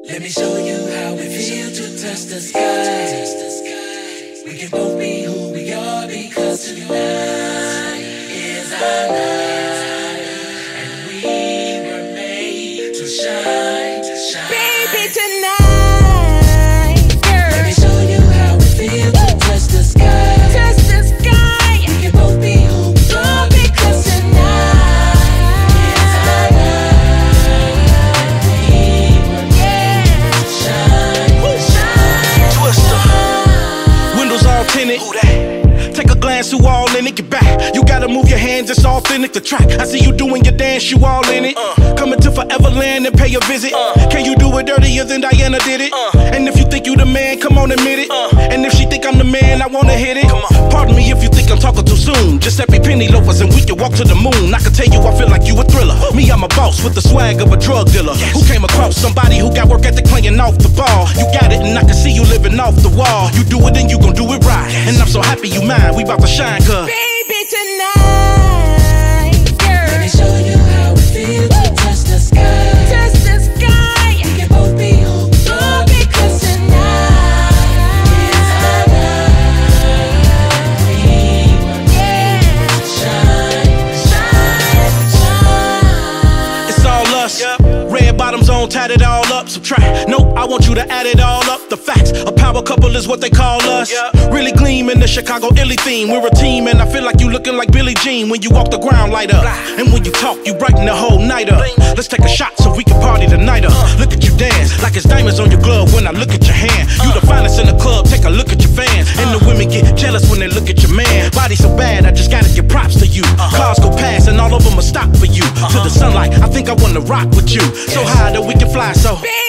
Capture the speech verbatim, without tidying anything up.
Let me show you how it feels to touch the sky. We can both be who we are because tonight is our night, and we were made to shine, to shine. Baby, tonight, girl. Let me show you how it feels to touch the sky. Touch the sky. We can both be who we are because tonight is our night, and we were made to shine, to shine. Twister. Windows all tinted. Take a glance through all in it, get back. You gotta move your hands, it's authentic, the track. I see you doing your dance, you all in it. Uh, Coming to Foreverland and pay a visit. Uh, Can you do it dirtier than Diana did it? Uh, and if you think you the man, come on, admit it. Uh, and if she think I'm the man, I wanna hit it. Come on. Pardon me if you think I'm talking too soon. Giuseppe Penny loafers and we can walk to the moon. I can tell you I feel like you a thriller. Me, I'm a boss with the swag of a drug dealer. Yes. Who came across somebody who got work ethic playing off the ball. You got it and I can see you living off the wall. You do it and you gon' do it right. Yes. And I'm so happy you mine, we bout to shine, cuz Baby, tonight, girl. Let me show you how it feels to touch the sky. Touch the sky. We can both be who we are because tonight is our night. We were made to shine, shine, shine. it's all us. Yep. Red bottoms on, tatted all up. Subtract. Nope, I want you to add it all up. The facts, a power couple is what they call us. Yep. Really gleam in the Chicago illy theme. We're a team, and I feel like you looking like Billie Jean when you walk the ground light up. Blah. And when you talk, you brighten the whole night up. Bling. Let's take a shot so we can party tonight up. Uh. Look at you dance like it's diamonds on your glove when I look at your hand. Uh. You the finest in the club. Take a look at your fans, uh. and the women get jealous when they look at your man. Body so bad, I just gotta give props to you. Uh-huh. Cars go past, and all of them will stop for you. Uh-huh. To the sunlight, I think I wanna rock with you. Yes. So high that we can fly. So.